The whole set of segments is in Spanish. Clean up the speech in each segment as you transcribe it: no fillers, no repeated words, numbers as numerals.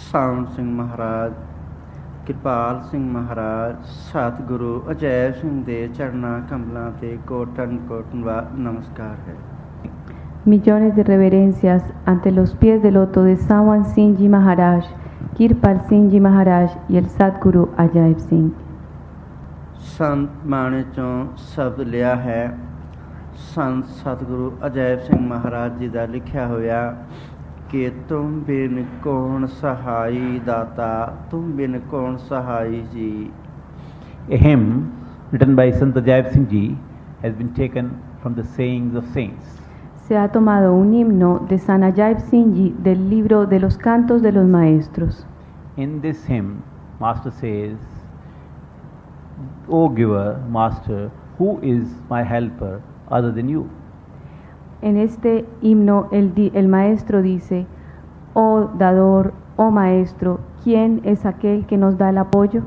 ਸਾਵਣ ਸਿੰਘ ਮਹਾਰਾਜ, ਕਿਰਪਾਲ ਸਿੰਘ ਮਹਾਰਾਜ, ਸਤਿਗੁਰੂ ਅਜੈਬ ਸਿੰਘ ਦੇ ਚਰਨਾਂ ਕਮਲਾਂ ਤੇ ਕੋਟਨ ਕੋਟਨ ਨਮਸਕਾਰ ਹੈ। Millones de reverencias ante los pies del loto de Sawan Singh Ji Maharaj, Kirpal Singh Ji Maharaj y el Sadguru Ajaib Singh. ਸੰਤ ਬਾਣੀ ਚੋਂ ਸ਼ਬਦ ਲਿਆ ਹੈ। ਸੰਤ ਸਤਿਗੁਰੂ ਅਜੈਬ ਸਿੰਘ ਮਹਾਰਾਜ ਜੀ ਦਾ ਲਿਖਿਆ ਹੋਇਆ ਕਿ ਤੁਮ ਬਿਨ ਕੌਣ ਸਹਾਈ ਦਾਤਾ, ਤੁਮ ਬਿਨ ਕੌਣ ਸਹਾਈ ਜੀ। A hymn written by Sant Ajaib Singh Ji has been taken from the sayings of saints. Se ha tomado un himno de San Ajaib Singh Ji del libro de los cantos de los maestros. In this hymn, Master says, O giver, Master, who is my helper other than you? En este himno el maestro dice, oh dador, oh maestro, ¿quién es aquel que nos da el apoyo?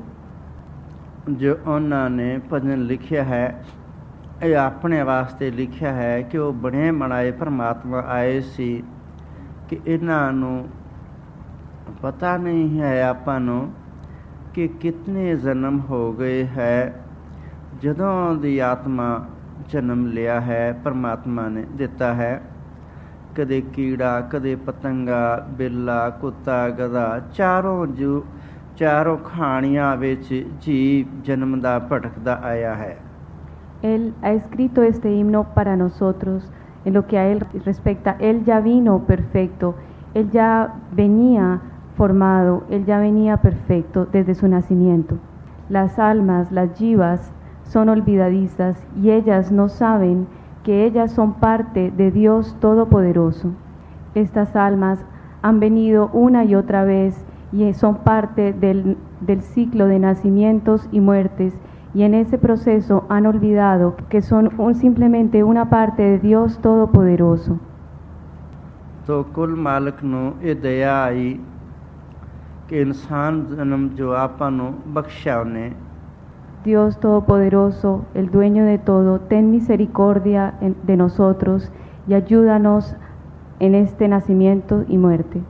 ਜੋ ਉਹਨਾਂ ਨੇ ਭਜਨ ਲਿਖਿਆ ਹੈ, ਇਹ ਆਪਣੇ ਵਾਸਤੇ ਲਿਖਿਆ ਹੈ ਕਿ ਉਹ ਬਣੇ ਬਣਾਏ ਪਰਮਾਤਮਾ ਆਏ ਸੀ, ਕਿ ਇਹਨਾਂ ਨੂੰ ਪਤਾ ਨਹੀਂ ਹੈ ਆਪਾਂ ਨੂੰ ਕਿ ਕਿਤਨੇ ਜਨਮ ਹੋ ਗਏ ਹੈ। ਜਦੋਂ ਦੀ ਆਤਮਾ ਜਨਮ ਲਿਆ ਹੈ, ਪਰਮਾਤਮਾ ਨੇ ਦਿੱਤਾ ਹੈ। ਕਦੇ ਕੀੜਾ, ਕਦੇ ਪਤੰਗਾ, ਬਿੱਲਾ, ਕੁੱਤਾ, ਗਧਾ, ਚਾਰੋਂ ਖਾਣੀਆਂ ਵਿੱਚ ਜੀਵ ਜਨਮ ਦਾ ਭਟਕਦਾ ਆਇਆ ਹੈ। Él ha escrito este himno para nosotros. En lo que a él respecta, él ya vino perfecto, él ya venía formado, él ya venía perfecto desde su nacimiento. Las almas, las jivas, son olvidadizas y ellas no saben que ellas son parte de Dios Todopoderoso. Estas almas han venido una y otra vez y son parte del ciclo de nacimientos y muertes, y en ese proceso han olvidado que son simplemente una parte de Dios Todopoderoso. तो कुल मालिक ਨੂੰ ਇਹ ਦਇਆ ਆਈ ਕਿ ਇਨਸਾਨ ਜਨਮ ਜੋ ਆਪਾਂ ਨੂੰ ਬਖਸ਼ਿਆ ਉਹਨੇ। Dios Todopoderoso, el dueño de todo, ten misericordia de nosotros y ayúdanos en este nacimiento y muerte.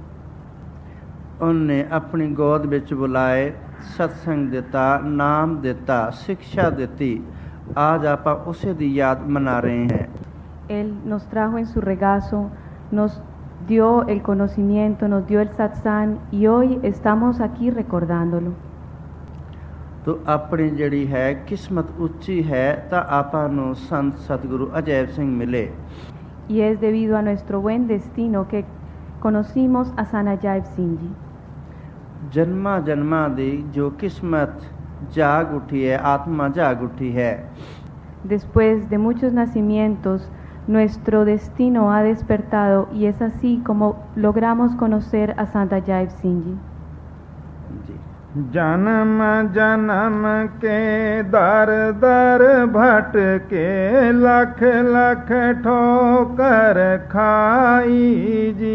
ਉਹਨੇ ਆਪਣੀ ਗੋਦ ਵਿੱਚ ਬੁਲਾਏ, ਸਤਸੰਗ ਦਿੱਤਾ, ਨਾਮ ਦਿੱਤਾ, ਸਿੱਖਿਆ ਦਿੱਤੀ। आज ਆਪਾਂ ਉਸੇ ਦੀ ਯਾਦ ਮਨਾ ਰਹੇ हैं। Él nos trajo en su regazo, nos dio el conocimiento, nos dio el satsang y hoy estamos aquí recordándolo. तो ਆਪਣੀ ਜਿਹੜੀ ਹੈ ਕਿਸਮਤ ਉੱਚੀ ਹੈ ਤਾਂ ਆਪਾਂ ਨੂੰ ਸੰਤ ਸਤਿਗੁਰੂ ਅਜੈਬ ਸਿੰਘ ਮਿਲੇ। Y es debido a nuestro buen destino que conocimos a San Ajaib Singh Ji. ਜਨਮਾਂ ਜਨਮਾਂ ਦੀ ਜੋ ਕਿਸਮਤ ਜਾਗ ਉੱਠੀ ਹੈ, ਆਤਮਾ ਜਾਗ ਉੱਠੀ ਹੈ। Después de muchos nacimientos, nuestro destino ha despertado y es así como logramos conocer a Sant Ajaib Singh Ji. जन्म जन्म के दर दर भटके लख लख ठोकर खाई जी,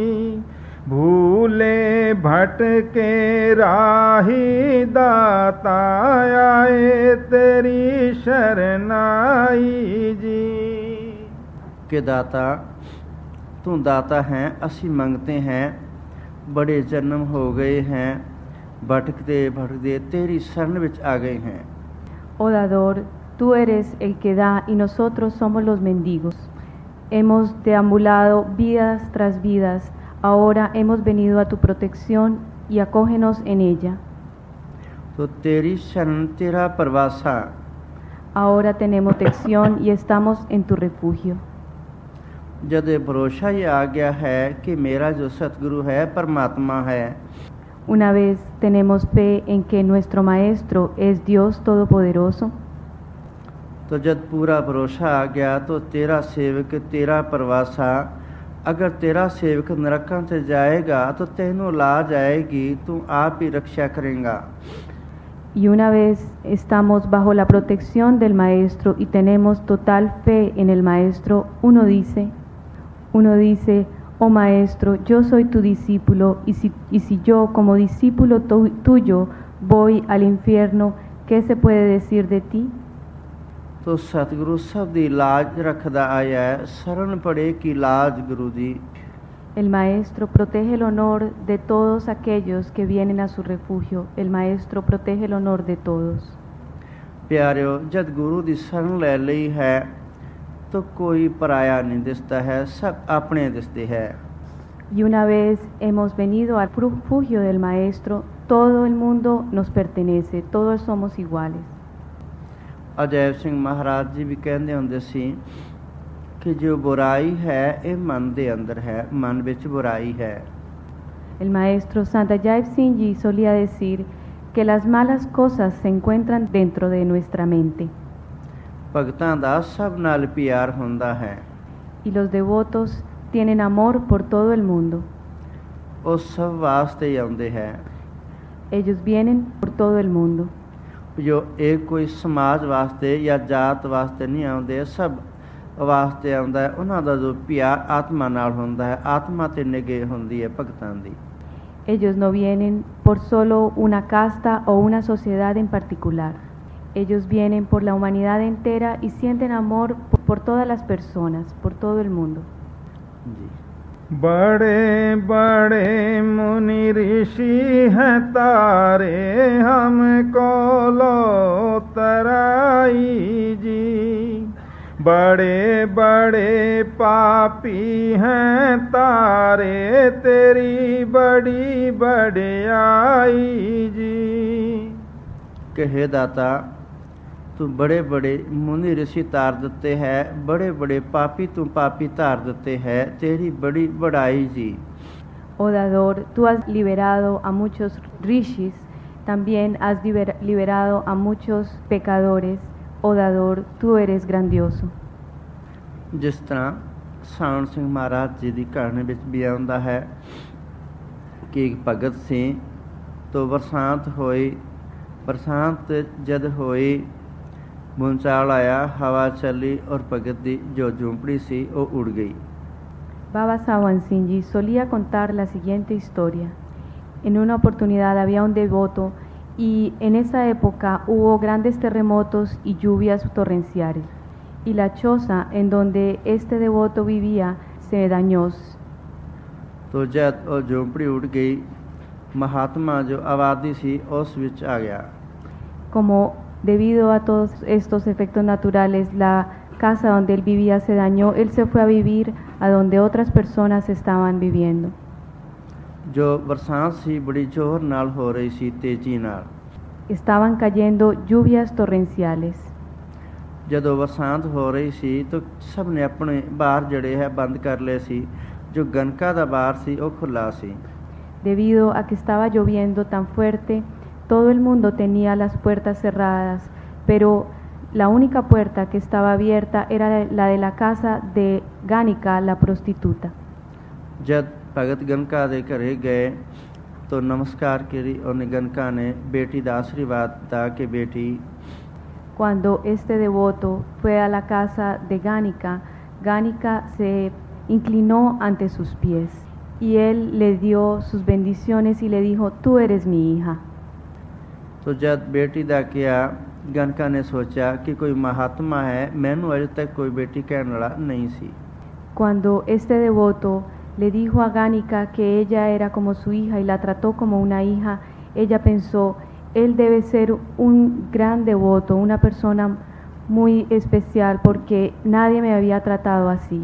भूले भटके राही दाता आए तेरी शरनाई जी। कि दाता तू दाता हैं, असी मंगते हैं, बड़े जन्म हो गए हैं, भटकते भटकते तेरी शरण विच आ गए हैं। Oh dador, tú eres el que da y nosotros somos los mendigos. Hemos deambulado vidas tras vidas, ahora hemos venido a tu protección y acógenos en ella. तो तेरी शरण तेरा परवासा। Ahora tenemos protección y estamos en tu refugio. जब भरोसा ये आ गया है कि मेरा जो सतगुरु है परमात्मा है, Una vez tenemos fe en que nuestro Maestro es Dios Todopoderoso, तो जब पूरा भरोसा आ गया तो तेरा सेवक तेरा परवासा। अगर तेरा सेवक नरकों से जाएगा तो तेनों लाज आएगी, तू आप ही रक्षा करेगा। y una vez estamos bajo la protección del Maestro y tenemos total fe en el Maestro, uno dice, oh Maestro, yo soy tu discípulo y si yo como discípulo tuyo voy al infierno, ¿qué se puede decir de ti? तो सतगुरु सब दी लाज रखदा आया है। शरण पड़े की लाज गुरु दी। El Maestro protege el honor de todos aquellos que vienen a su refugio. El Maestro protege el honor de todos. ਪਿਆਰਿਓ, ਜਦ ਗੁਰੂ ਦੀ ਸ਼ਰਨ ਲੈ ਲਈ ਹੈ ਤਾਂ ਕੋਈ ਪਰਾਇਆ ਨਹੀਂ ਦਿਸਦਾ ਹੈ, ਸਭ ਆਪਣੇ ਦਿਸਦੇ ਹੈ। Y una vez hemos venido al refugio del Maestro, todo el mundo nos pertenece, todos somos iguales. Ajaib ਸਿੰਘ ਮਹਾਰਾਜ ਜੀ ਵੀ ਕਹਿੰਦੇ ਹੁੰਦੇ ਸੀ ਕਿ ਜੋ ਬੁਰਾਈ ਹੈ ਇਹ ਮਨ ਦੇ ਅੰਦਰ ਹੈ, ਮਨ ਵਿੱਚ ਬੁਰਾਈ ਹੈ। El Maestro Santa Jaip Singh Ji solía decir que las malas cosas se encuentran dentro de nuestra mente. ਭਗਤਾਂ ਦਾ ਸਭ ਨਾਲ ਪਿਆਰ ਹੁੰਦਾ ਹੈ। Y los devotos tienen amor por todo el mundo. ਉਹ ਸਭ ਵਾਸਤੇ ਹੀ ਆਉਂਦੇ ਹੈ। Ellos vienen por todo el mundo. ਜੋ ਇਹ ਕੋਈ ਸਮਾਜ ਵਾਸਤੇ ਜਾਂ ਜਾਤ ਵਾਸਤੇ ਨਹੀਂ ਆਉਂਦੇ, ਸਭ ਵਾਸਤੇ ਆਉਂਦਾ ਹੈ। ਉਹਨਾਂ ਦਾ ਜੋ ਪਿਆਰ ਆਤਮਾ ਨਾਲ ਹੁੰਦਾ ਹੈ, ਆਤਮਾ ਤੇ ਨਿਗਾਹ ਹੁੰਦੀ ਹੈ ਭਗਤਾਂ ਦੀ। Ellos no vienen por solo una casta o una sociedad en particular. Ellos vienen por la humanidad entera y sienten amor por todas las personas, por todo el mundo. जी। बड़े बड़े मुनि ऋषि हैं तारे हमको लो तराई जी, बड़े बड़े पापी हैं तारे तेरी बड़ी बड़ाई जी। कि हे दाता, तू बड़े बड़े मुनि ऋषि तार देते है, बड़े बड़े पापी तू पापी तार देते है, तेरी बड़ी बड़ाई जी। Oh dador, tú has liberado a muchos rishis, también has liberado a muchos pecadores. Oh dador, tú eres grandioso. ਜਿਸ ਤਰ੍ਹਾਂ ਸਾਵਣ ਸਿੰਘ ਮਹਾਰਾਜ ਜੀ ਦੀ ਕਹਾਣੀ ਵਿੱਚ ਵੀ ਆਉਂਦਾ ਹੈ ਕਿ ਇੱਕ ਭਗਤ ਸੀ ਤੋਂ ਬਰਸਾਤ ਹੋਈ, ਬਰਸਾਤ ਜਦ ਹੋਈ ਬੁੰਚਾਲ ਆਇਆ, ਹਵਾ ਚੱਲੀ ਔਰ ਭਗਤ ਦੀ ਜੋ ਝੂੰਪੜੀ ਸੀ ਉਹ ਉੜ ਗਈ। Baba Sawan Singh Ji solía contar la siguiente historia. En una oportunidad había un devoto y en esa época hubo grandes terremotos y lluvias torrenciales. Y la choza en donde este devoto vivía se dañó. तो जब वो झोंपड़ी उड़ गई, महात्मा जो आबादी सी उस विच आ गया। Como debido a todos estos efectos naturales, la casa donde él vivía se dañó, él se fue a vivir a donde otras personas estaban viviendo. जो बरसात सी बड़ी जोर नाल हो रही सी, तेजी नाल। Estaban cayendo lluvias torrenciales. ਜਦੋਂ ਬਰਸਾਤ ਹੋ ਰਹੀ ਸੀ ਤਾਂ ਸਭ ਨੇ ਆਪਣੇ ਬਾਹਰ ਜਿਹੜੇ ਹੈ ਬੰਦ ਕਰ ਲਏ ਸੀ। ਜੋ ਗਨਕਾ ਦਾ ਬਾਰ ਸੀ ਉਹ ਖੁੱਲਾ ਸੀ। Debido a que estaba lloviendo tan fuerte, todo el mundo tenía las puertas cerradas, pero la única puerta que estaba abierta era la de la casa de Ganika, la prostituta. जब भगत गनका ਦੇ ਘਰੇ ਗਏ तो नमस्कार करी और गनका ने बेटी ਦਾ आशीर्वाद दा कि बेटी। Cuando este devoto fue a la casa de Ganika, Ganika se inclinó ante sus pies y él le dio sus bendiciones y le dijo, tú eres mi hija. तो जब बेटी ਦਾ किया, गनका ने सोचा कि कोई महात्मा है, मैनू अजे तक कोई बेटी कहने वाला नहीं सी। Cuando este devoto le dijo a Ganika que ella era como su hija y la trató como una hija, ella pensó, él debe ser un gran devoto, una persona muy especial porque nadie me había tratado así.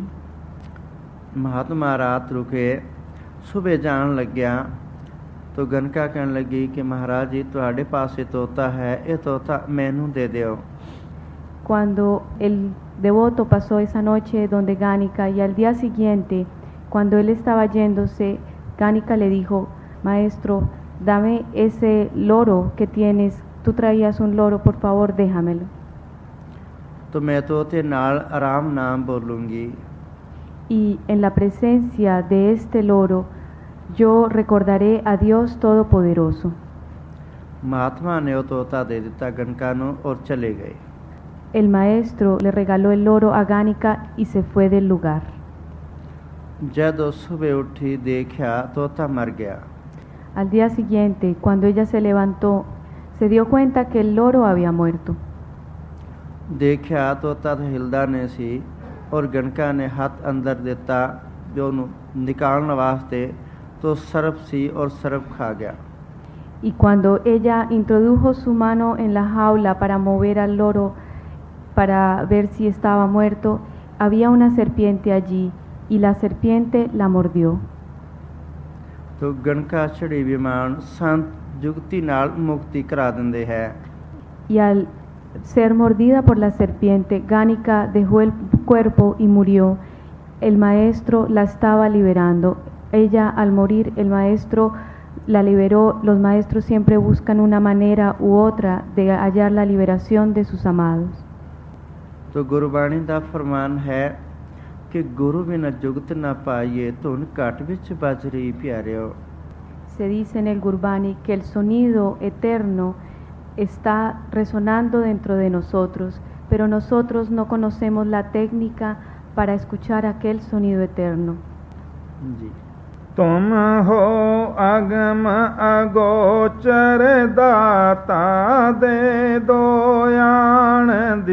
महात्मा रात रुके, सुबह जान लग गया तो गनका कहने लगी कि महाराज जी तुहाडे पासे तोता है, ये तोता मैनू दे दियो। Cuando el devoto pasó esa noche donde Ganika y al día siguiente, cuando él estaba yéndose, Ganika le dijo, maestro, dame ese loro que tienes, tú traías un loro, por favor déjamelo. तो मैं तोते नाल आराम नाम बोलूँगी। Y en la presencia de este loro yo recordaré a Dios Todopoderoso. महात्मा ने वो तोता दे दिता गनका नू और चले गए। El maestro le regaló el loro a Ganika y se fue del lugar. जब वो सुबह उठी देखा तोता मर गया। Al día siguiente, cuando ella se levantó, se dio cuenta que el loro había muerto. देखा तोता तो हिलदा ने सी और गनका ने हाथ अंदर देता जो ਉਹਨੂੰ ਨਿਕਾਲਣ ਵਾਸਤੇ तो सर्प सी और सर्प खा गया। Y cuando ella introdujo su mano en la jaula para mover al loro para ver si estaba muerto, había una serpiente allí y la serpiente la mordió. तो गणका छड़ी विमान संत जुगती नाल मुक्ति करा दिंदे है। Y al ser mordida por la serpiente, Gánica dejó el cuerpo y murió. El maestro la estaba liberando. Ella, al morir, el maestro la liberó. Los maestros siempre buscan una manera u otra de hallar la liberación de sus amados. तो गुरबाणी दा फरमान है कि गुरु बिना जुगत ना पाइए धुन घट विच बज रही प्यारियो। Se dice en el Gurbani que el sonido eterno está resonando dentro de nosotros, pero nosotros no conocemos la técnica para escuchar aquel sonido eterno. जी तुम हो अगम अगोचर दाता दे दो यान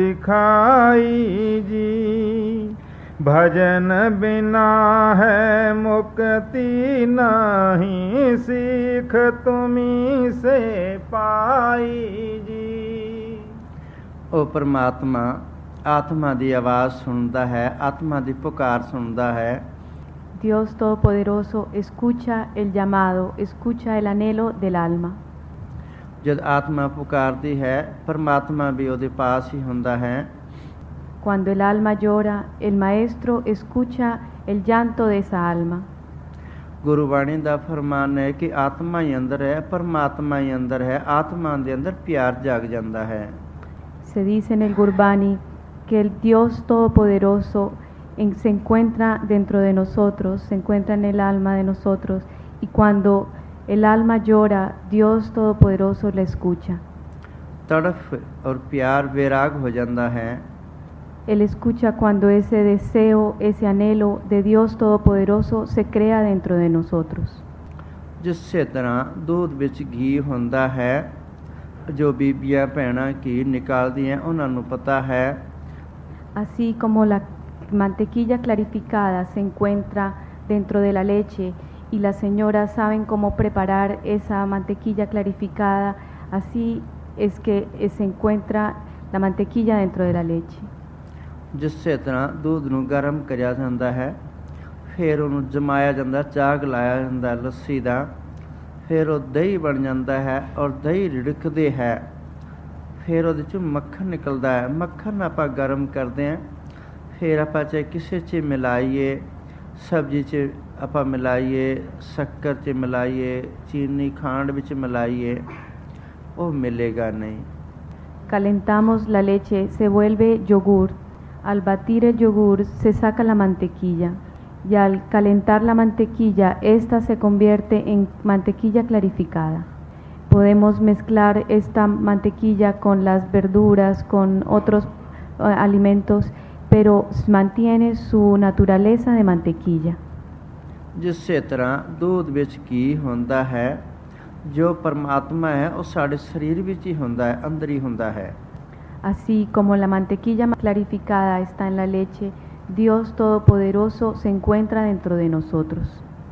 दिखाई जी। भजन बिना है मुक्ति नहीं सीख तुम्ही से पाई जी। ओ परमात्मा आत्मा दी आवाज़ सुनता है, आत्मा दी पुकार सुनता है। Dios Todopoderoso escucha el llamado, escucha el anhelo del alma. जद आत्मा पुकारती है परमात्मा भी ਉਹਦੇ पास ही ਹੁੰਦਾ है। Cuando el alma llora, el maestro escucha el llanto de esa alma. Gurbani ਦਾ ਫਰਮਾਨ ਹੈ ਕਿ ਆਤਮਾ ਹੀ ਅੰਦਰ ਹੈ, ਪਰਮਾਤਮਾ ਹੀ ਅੰਦਰ ਹੈ, ਆਤਮਾ ਦੇ ਅੰਦਰ ਪਿਆਰ ਜਾਗ ਜਾਂਦਾ ਹੈ। Se dice en el Gurbani que el Dios Todopoderoso se encuentra dentro de nosotros, se encuentra en el alma de nosotros, y cuando el alma llora, Dios Todopoderoso la escucha. तड़फ और प्यार वैराग हो जाता है। Él escucha cuando ese deseo, ese anhelo de Dios Todopoderoso se crea dentro de nosotros. जिससे तरह दूध ਵਿੱਚ घी ਹੁੰਦਾ ਹੈ, जो बीबियां ਭੈਣਾਂ ਘੀ ਨਿਕਾਲਦੀਆਂ ਉਹਨਾਂ ਨੂੰ ਪਤਾ ਹੈ। Así como la mantequilla clarificada se encuentra dentro de la leche y las señoras saben cómo preparar esa mantequilla clarificada, así es que se encuentra la mantequilla dentro de la leche. जिससे तरह दूध ਨੂੰ ਗਰਮ ਕਰਿਆ ਜਾਂਦਾ ਹੈ, ਫਿਰ ਉਹਨੂੰ ਜਮਾਇਆ ਜਾਂਦਾ, ਚਾਗ ਲਾਇਆ ਜਾਂਦਾ ਲੱਸੀ ਦਾ, ਫਿਰ ਉਹ ਦਹੀਂ ਬਣ ਜਾਂਦਾ ਹੈ ਔਰ ਦਹੀਂ ਰਿੜਕਦੇ ਹੈ, ਫਿਰ ਉਹਦੇ ਚੋਂ ਮੱਖਣ ਨਿਕਲਦਾ ਹੈ। ਮੱਖਣ ਆਪਾਂ ਗਰਮ ਕਰਦੇ ਹਾਂ, ਫਿਰ ਆਪਾਂ ਚਾਹੇ ਕਿਸੇ 'ਚ ਮਿਲਾਈਏ, ਸਬਜ਼ੀ 'ਚ ਆਪਾਂ ਮਿਲਾਈਏ, ਸ਼ੱਕਰ 'ਚ ਮਿਲਾਈਏ, ਚੀਨੀ ਖਾਂਡ ਵਿੱਚ ਮਿਲਾਈਏ, ਉਹ ਮਿਲੇਗਾ नहीं। Calentamos la leche, se vuelve yogur. Al batir el yogur se saca la mantequilla y al calentar la mantequilla, esta se convierte en mantequilla clarificada. Podemos mezclar esta mantequilla con las verduras, con otros alimentos, pero mantiene su naturaleza de mantequilla. जिससे तरह दूध ਵਿੱਚ ਕੀ ਹੁੰਦਾ ਹੈ, ਜੋ ਪਰਮਾਤਮਾ ਹੈ ਉਹ ਸਾਡੇ ਸਰੀਰ ਵਿੱਚ ਹੀ ਹੁੰਦਾ ਹੈ, ਅੰਦਰ ਹੀ ਹੁੰਦਾ ਹੈ। Así como la mantequilla clarificada está en la leche, Dios Todopoderoso se encuentra dentro de nosotros.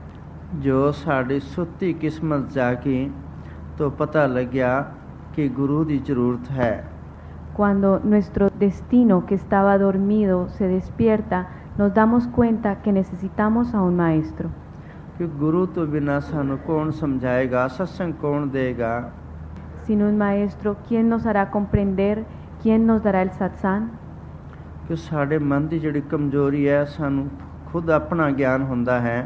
ਜੋ ਸਾਡੀ ਸੁੱਤੀ ਕਿਸਮਤ ਜਾਗੀ तो पता ਲੱਗਿਆ ਕਿ ਗੁਰੂ ਦੀ ਜ਼ਰੂਰਤ ਹੈ। Cuando nuestro destino que estaba dormido se despierta, nos damos cuenta que necesitamos a un maestro. कि गुरु तो बिना सानू कौन समझाएगा, सत्संग कौन देगा। Sin un maestro, ¿quién nos hará comprender? ¿Quién nos dará el satsang? कि साढ़े मन की जिहड़ी कमजोरी है, सानू खुद अपना ज्ञान हुंदा है।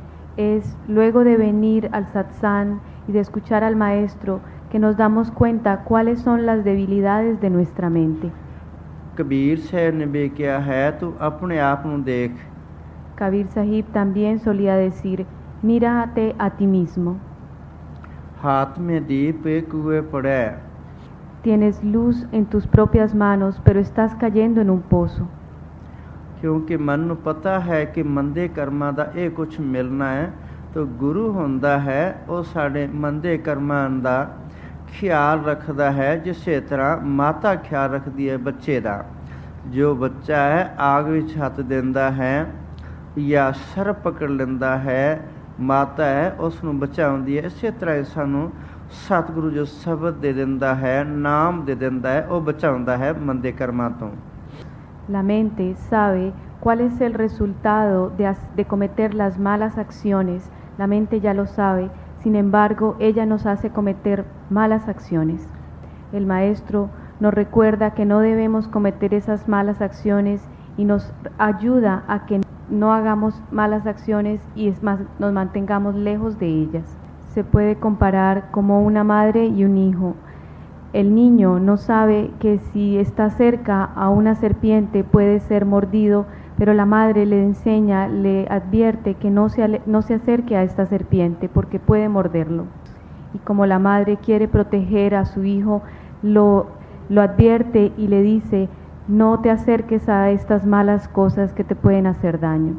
Es luego de venir al satsang y de escuchar al maestro que nos damos cuenta cuáles son las debilidades de nuestra mente. Kabir साहब ने भी कहा है, तू अपने आप नू देख। Kabir Sahib también solía decir, mírate a ti mismo. हाथ में दीप एक कुएं पड़ा है। Tienes luz en tus propias manos, pero estás cayendo en un pozo. क्योंकि मन नू पता है कि मंदे कर्मां दा ये कुछ मिलना है, तो गुरु हुंदा है वो साडे मंदे कर्मां दा ख्याल रखदा है, जिसे तरह माता ख्याल रखदी है बच्चे दा। जो बच्चा है आग विच हथ देंदा है ਜਾਂ ਸਰਪ ਪਕੜ ਲੈਂਦਾ ਹੈ, ਮਾਤਾ ਹੈ ਉਸ ਨੂੰ ਬਚਾਉਂਦੀ ਹੈ। ਇਸੇ ਤਰ੍ਹਾਂ ਹੀ ਸਾਨੂੰ ਸਤਿਗੁਰੂ ਜੋ ਸ਼ਬਦ ਦੇ ਦਿੰਦਾ ਹੈ, ਨਾਮ ਦੇ ਦਿੰਦਾ ਹੈ, ਉਹ ਬਚਾਉਂਦਾ ਹੈ ਮੰਦੇ ਕਰਮਾਂ ਤੋਂ। La mente sabe cuál es el resultado de cometer las malas acciones. La mente ya lo sabe, sin embargo, ella nos hace cometer malas acciones. El maestro nos recuerda que no debemos cometer esas malas acciones y nos ayuda a que no hagamos malas acciones y es más, nos mantengamos lejos de ellas. Se puede comparar como una madre y un hijo. El niño no sabe que si está cerca a una serpiente puede ser mordido, pero la madre le enseña, le advierte que no se acerque a esta serpiente porque puede morderlo. Y como la madre quiere proteger a su hijo, lo advierte y le dice, no te acerques a estas malas cosas que te pueden hacer daño.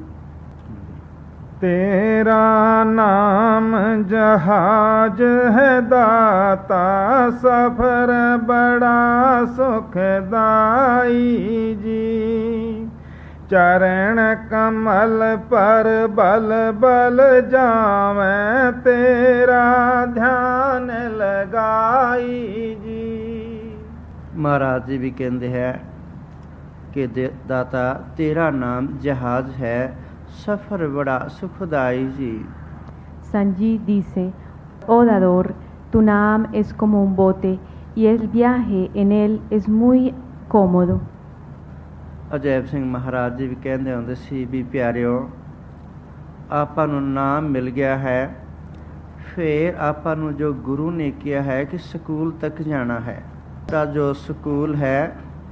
तेरा नाम जहाज है दाता, सफर बड़ा सुखदाई जी। चरण कमल पर बल बल जावें, तेरा ध्यान लगाई जी। ਮਹਾਰਾਜ ਜੀ ਵੀ ਕਹਿੰਦੇ ਹੈ ਕਿ ਦਾਤਾ ਤੇਰਾ ਨਾਮ ਜਹਾਜ਼ ਹੈ, ਸਫਰ ਬੜਾ ਸੁਖਦਾਈ ਜੀ। Sanji dice, oh dador, tu naam es como un bote y el viaje en él es muy cómodo. Ajaib ਸਿੰਘ ਮਹਾਰਾਜ ਜੀ ਵੀ ਕਹਿੰਦੇ ਹੁੰਦੇ ਸੀ ਵੀ ਪਿਆਰਿਓ, ਆਪਾਂ ਨੂੰ ਨਾਮ ਮਿਲ ਗਿਆ ਹੈ, ਫਿਰ ਆਪਾਂ ਨੂੰ ਜੋ ਗੁਰੂ ਨੇ ਕਿਹਾ ਹੈ ਕਿ ਸਕੂਲ ਤੱਕ ਜਾਣਾ ਹੈ। ਤਾਂ ਜੋ ਸਕੂਲ ਹੈ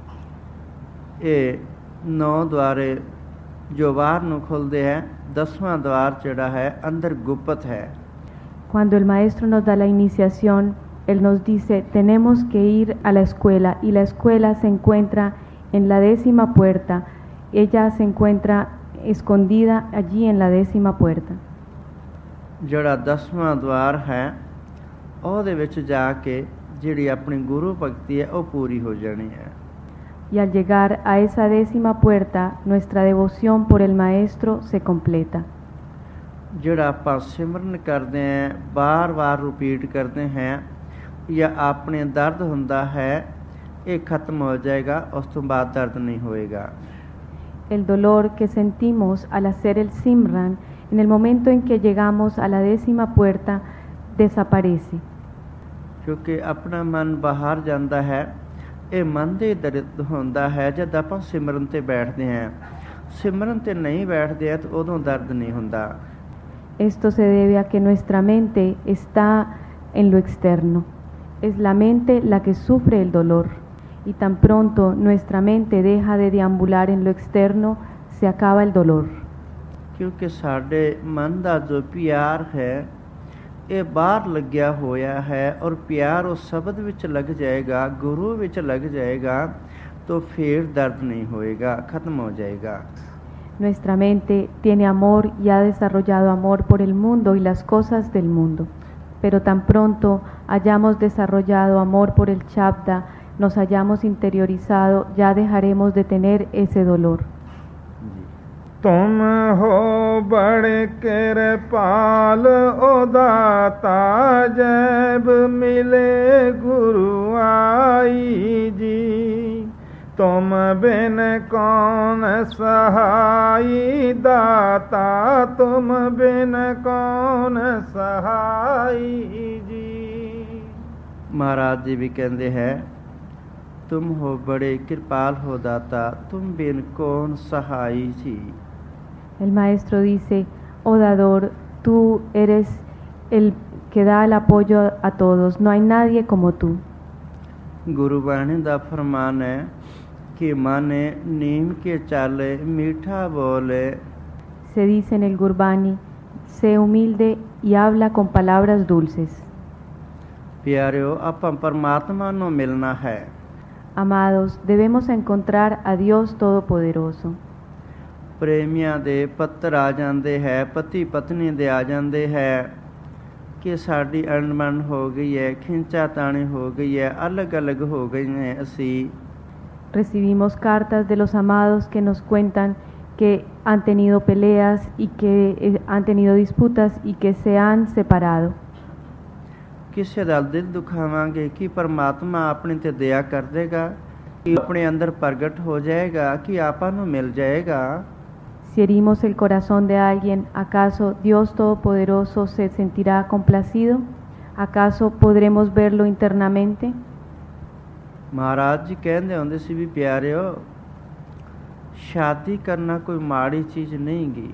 ਇਹ 9 ਦੁਆਰੇ ਜੋ ਬਾਹਰ ਨੂੰ ਖੁੱਲਦੇ ਹੈ, 10ਵਾਂ ਦੁਆਰ ਜਿਹੜਾ ਹੈ ਅੰਦਰ ਗੁਪਤ ਹੈ। Cuando el maestro nos da la iniciación, él nos dice, tenemos que ir a la escuela y la escuela se encuentra en la 10ª puerta. Ella se encuentra escondida allí en la 10ª puerta. ਜਿਹੜਾ 10ਵਾਂ ਦੁਆਰ ਹੈ ਉਹਦੇ ਵਿੱਚ ਜਾ ਕੇ ਜਿਹੜੀ ਆਪਣੀ ਗੁਰੂ ਭਗਤੀ ਹੈ ਉਹ ਪੂਰੀ ਹੋ ਜਾਣੀ ਹੈ। Y al llegar a esa 10ª puerta, nuestra devoción por el maestro se completa. ਜਿਹੜਾ ਆਪਾਂ ਸਿਮਰਨ ਕਰਦੇ ਹਾਂ, ਬਾਰ-ਬਾਰ ਰਿਪੀਟ ਕਰਦੇ ਹਾਂ, ਜਾਂ ਆਪਣੇ ਦਰਦ ਹੁੰਦਾ ਹੈ, ਇਹ ਖਤਮ ਹੋ ਜਾਏਗਾ, ਉਸ ਤੋਂ ਬਾਅਦ ਦਰਦ ਨਹੀਂ ਹੋਏਗਾ। El dolor que sentimos al hacer el Simran, en el momento en que llegamos a la 10ª puerta, desaparece. ਕਿਉਂਕਿ ਆਪਣਾ ਮਨ ਬਾਹਰ ਜਾਂਦਾ ਹੈ, ਇਹ ਮਨ ਦੇ ਦਰਦ ਹੁੰਦਾ ਹੈ ਜਦ ਆਪਾਂ ਸਿਮਰਨ ਤੇ ਬੈਠਦੇ ਹਾਂ। ਸਿਮਰਨ ਤੇ ਨਹੀਂ ਬੈਠਦੇ ਹਾਂ ਤਾਂ ਉਦੋਂ ਦਰਦ ਨਹੀਂ ਹੁੰਦਾ। Esto se debe a que nuestra mente está en lo externo. Es la mente la que sufre el dolor. Y tan pronto nuestra mente deja de deambular en lo externo, se acaba el dolor. ਕਿਉਂਕਿ ਸਾਡੇ ਮਨ ਦਾ ਜੋ ਪਿਆਰ ਹੈ ਇਹ ਬਾਹਰ ਲੱਗਿਆ ਹੋਇਆ ਹੈ, ਔਰ ਪਿਆਰ ਉਸ ਸ਼ਬਦ ਵਿੱਚ ਲੱਗ ਜਾਏਗਾ, ਗੁਰੂ ਵਿੱਚ ਲੱਗ ਜਾਏਗਾ, तो फिर दर्द नहीं होएगा, खत्म हो जाएगा। Nuestra mente tiene amor y ha desarrollado amor por el mundo y las cosas del mundo. Pero tan pronto hayamos desarrollado amor por el Shabda, nos hayamos interiorizado, ya dejaremos de tener ese dolor. तुम हो बड़े कृपाल ओ दाता, जब मिले गुरु आई जी। तुम बिन कौन सहाई दाता, तुम बिन कौन सहाई जी। महाराज जी भी कहते हैं, तुम हो बड़े कृपाल हो दाता, तुम बिन कौन सहाई जी। El maestro dice, oh dador, tú eres el que da el apoyo a todos, no hay nadie como tú. गुरु बाणी दा फरमान है कि माने नीम के चाले मीठा बोले। Se dice en el Gurbani, sé humilde y habla con palabras dulces. प्यारियो ਆਪਾਂ परमात्मा ਨੂੰ मिलना है। Amados, debemos encontrar a Dios Todopoderoso. ਪ੍ਰੇਮੀਆਂ ਦੇ ਪੱਤਰ ਆ ਜਾਂਦੇ ਹੈ, ਪਤੀ ਪਤਨੀ ਦੇ ਆ ਜਾਂਦੇ ਹੈ ਕਿ ਸਾਡੀ ਅਣਮਨ ਹੋ ਗਈ ਹੈ, ਖਿੰਚਾ ਤਾਣੀ ਹੋ ਗਈ ਹੈ, ਅਲੱਗ-ਅਲੱਗ ਹੋ ਗਏ ਨੇ ਅਸੀਂ। Recibimos cartas de los amados que nos cuentan que han tenido peleas y que han tenido disputas y que se han separado. ਕਿਸੇ ਦਾ ਦਿਲ ਦੁਖਾਵਾਂਗੇ ਕਿ ਪਰਮਾਤਮਾ ਆਪਣੇ ਤੇ ਦਇਆ ਕਰ ਦੇਗਾ, ਕਿ ਆਪਣੇ ਅੰਦਰ ਪ੍ਰਗਟ ਹੋ ਜਾਏਗਾ, ਕਿ ਆਪਾਂ ਨੂੰ ਮਿਲ ਜਾਏਗਾ। Si herimos el corazón de alguien, ¿acaso Dios Todopoderoso se sentirá complacido? ¿Acaso podremos verlo internamente? Maharaj ਜੀ ਕਹਿੰਦੇ ਹੁੰਦੇ ਸੀ ਵੀ ਪਿਆਰਿਓ, ਸ਼ਾਦੀ ਕਰਨਾ ਕੋਈ ਮਾੜੀ ਚੀਜ਼ ਨਹੀਂ ਗੀ।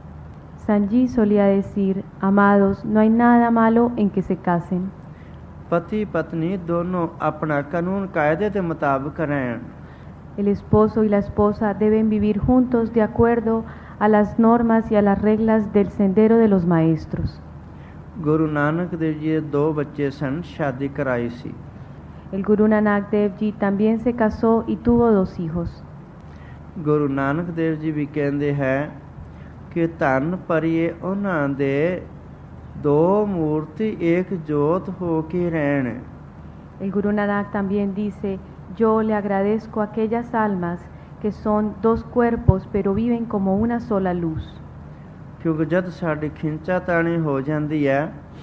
Sanji solía decir, amados, no hay nada malo en que se casen. ਪਤੀ ਪਤਨੀ ਦੋਨੋਂ ਆਪਣਾ ਕਾਨੂੰਨ ਕਾਇਦੇ ਦੇ ਮੁਤਾਬਕ ਰਹਿਣ। El esposo y la esposa deben vivir juntos de acuerdo a las normas y a las reglas del sendero de los maestros. Guru ਨਾਨਕ ਦੇਵ ਜੀ ਦੇ 2 ਬੱਚੇ ਸਨ, ਸ਼ਾਦੀ ਕਰਾਈ ਸੀ। El Guru Nanak Dev Ji también se casó y tuvo 2 hijos. ਗੁਰੂ ਨਾਨਕ ਦੇਵ ਜੀ ਵੀ ਕਹਿੰਦੇ ਹੈ ਕਿ ਧੰਨ ਭਰੀਏ ਉਹਨਾਂ ਦੇ 2 ਮੂਰਤੀ ਏਕ ਜੋਤ ਹੋ ਕੇ ਰਹਿਣ। El Guru Nanak también dice, yo le agradezco a aquellas almas que son 2 cuerpos pero viven como una sola luz. ਕਿਉਂਕਿ ਜਦ ਸਾਡੀ ਖਿੰਚਾ ਤਾਣੀ ਹੋ ਜਾਂਦੀ ਹੈ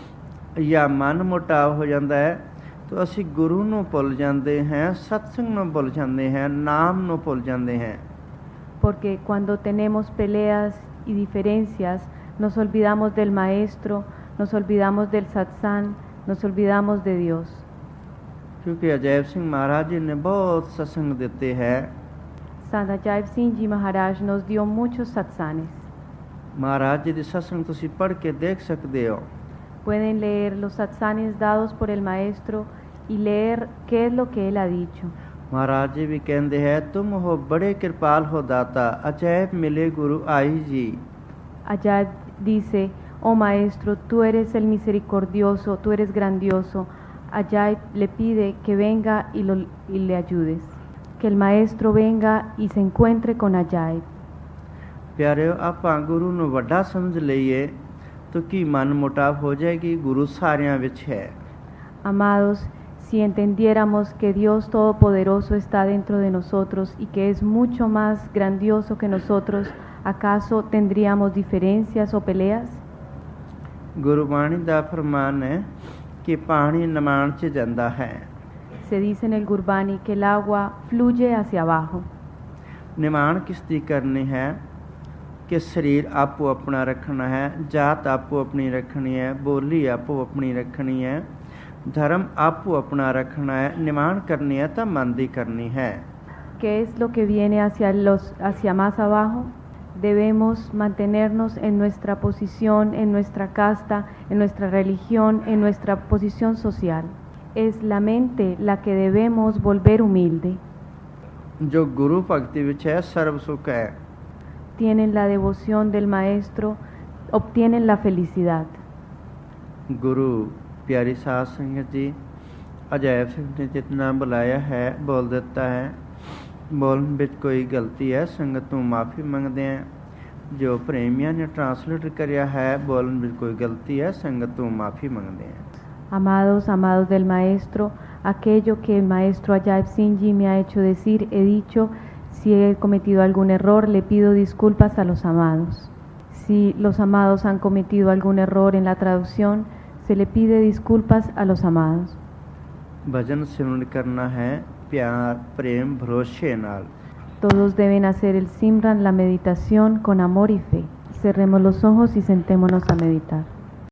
ਜਾਂ ਮਨ ਮੁਟਾਵ ਹੋ ਜਾਂਦਾ ਹੈ ਤਾਂ ਅਸੀਂ ਗੁਰੂ ਨੂੰ ਭੁੱਲ ਜਾਂਦੇ ਹਾਂ, ਸਤਸੰਗ ਨੂੰ ਭੁੱਲ ਜਾਂਦੇ ਹਾਂ, ਨਾਮ ਨੂੰ ਭੁੱਲ ਜਾਂਦੇ ਹਾਂ। Porque cuando tenemos peleas y diferencias, nos olvidamos del Maestro, nos olvidamos del satsang, nos olvidamos de Dios. ਕਿਉਂਕਿ ਅਜੈਬ ਸਿੰਘ ਮਹਾਰਾਜ ਜੀ ਨੇ ਬਹੁਤ ਸਤਸੰਗ ਦਿੱਤੇ ਹੈ। Sant Ajaib Singh Ji Maharaj nos dio muchos satsangs. Maharaj ਜੀ ਦੀ ਸਤਸੰਗ ਤੁਸੀਂ ਪੜ੍ਹ ਕੇ ਦੇਖ ਸਕਦੇ ਹੋ। Pueden leer los satsangs dados por el Maestro y leer qué es lo que él ha dicho. Maharaj ਜੀ ਵੀ ਕਹਿੰਦੇ ਹੈ, ਤੁਮ ਹੋ ਬੜੇ ਕਿਰਪਾਲ ਹੋ ਦਾਤਾ, ਅਜੈਬ ਮਿਲੇ ਗੁਰੂ ਆਈ ਜੀ। Ajaib dice, oh Maestro, tú eres el misericordioso, tú eres grandioso. Ajaib le pide que venga y le ayudes, que el Maestro venga y se encuentre con Ajaib. ਪਿਆਰਿਓ, ਆਪਾਂ ਗੁਰੂ ਨੂੰ ਵੱਡਾ ਸਮਝ ਲਈਏ ਤਾਂ ਕੀ ਮਨ ਮੁਟਾਵ ਹੋ ਜਾਏਗੀ? ਗੁਰੂ ਸਾਰਿਆਂ ਵਿੱਚ ਹੈ। Amados, si entendiéramos que Dios Todopoderoso está dentro de nosotros y que es mucho más grandioso que nosotros, ¿acaso tendríamos diferencias o peleas? Gurbani ਦਾ ਫਰਮਾਨ ਹੈ ਕਿ ਪਾਣੀ ਨਿਮਾਣ 'ਚ ਜਾਂਦਾ ਹੈ। Se dice en el Gurbani que el agua fluye hacia abajo. ਨਿਮਾਣ ਕਿਸ ਦੀ ਕਰਨੀ ਹੈ? ਕਿ ਸਰੀਰ ਆਪੋ ਆਪਣਾ ਰੱਖਣਾ ਹੈ, ਜਾਤ ਆਪੋ ਆਪਣੀ ਰੱਖਣੀ ਹੈ, ਬੋਲੀ ਆਪੋ ਆਪਣੀ ਰੱਖਣੀ ਹੈ, ਧਰਮ ਆਪੋ ਆਪਣਾ ਰੱਖਣਾ ਹੈ। ਨਿਮਾਣ ਕਰਨੀ ਹੈ ਤਾਂ ਮਨ ਦੀ ਕਰਨੀ ਹੈ। ¿Qué es lo que viene hacia más abajo? Debemos mantenernos en nuestra posición, en nuestra casta, en nuestra religión, en nuestra posición social. Es la mente la que debemos volver humilde. ਜੋ ਗੁਰੂ ਭਗਤੀ ਵਿੱਚ ਹੈ, ਸਰਬ ਸੁਖ ਹੈ। Tienen la devoción del Maestro, obtienen la felicidad. ਗੁਰੂ ਪਿਆਰੀ ਸਾਧ ਸੰਗਤ ਜੀ, ਅਜੈਬ ਸਿੰਘ ਨੇ ਜਿਤਨਾ ਬੁਲਾਇਆ ਹੈ ਬੋਲ ਦਿੱਤਾ ਹੈ। ਬੋਲਣ ਵਿੱਚ ਕੋਈ ਗਲਤੀ ਹੈ, ਸੰਗਤ ਤੋਂ ਮਾਫੀ ਮੰਗਦੇ ਹਾਂ। ਜੋ ਪ੍ਰੇਮੀਆਂ ਨੇ ਟਰਾਂਸਲੇਟ ਕਰਿਆ ਹੈ, ਬੋਲਣ ਵਿੱਚ ਕੋਈ ਗਲਤੀ ਹੈ, ਸੰਗਤ ਤੋਂ ਮਾਫੀ ਮੰਗਦੇ ਹਾਂ। Amados, amados del Maestro, aquello que el Maestro Ajaib Singh Ji me ha hecho decir, he dicho. Si he cometido algún error, le pido disculpas a los amados. Si los amados han cometido algún error en la traducción, se le pide disculpas a los amados. भजन सिमरन करना है प्यार प्रेम भरोसे नाल। Todos deben hacer el Simran, la meditación, con amor y fe. Cerremos los ojos y sentémonos a meditar.